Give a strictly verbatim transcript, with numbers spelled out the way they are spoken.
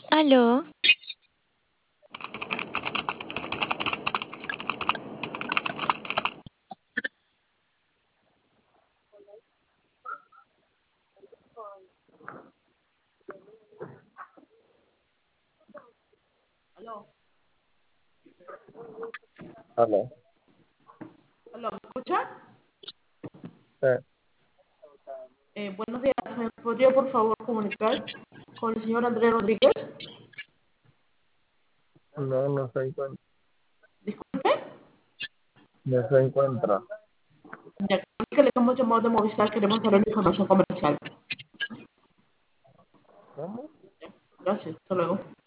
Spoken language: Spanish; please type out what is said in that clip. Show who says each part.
Speaker 1: Aló,
Speaker 2: Aló,
Speaker 3: Aló.
Speaker 2: aló, ¿me escucha?
Speaker 3: Eh,
Speaker 2: Eh, buenos días, ¿me podría por favor comunicar con el señor Andrés Rodríguez?
Speaker 3: no, no se encuentra.
Speaker 2: Disculpe,
Speaker 3: No se encuentra.
Speaker 2: ya que le hemos llamado de Movistar, queremos saber la información comercial.
Speaker 3: ¿Cómo?
Speaker 2: Gracias, hasta luego.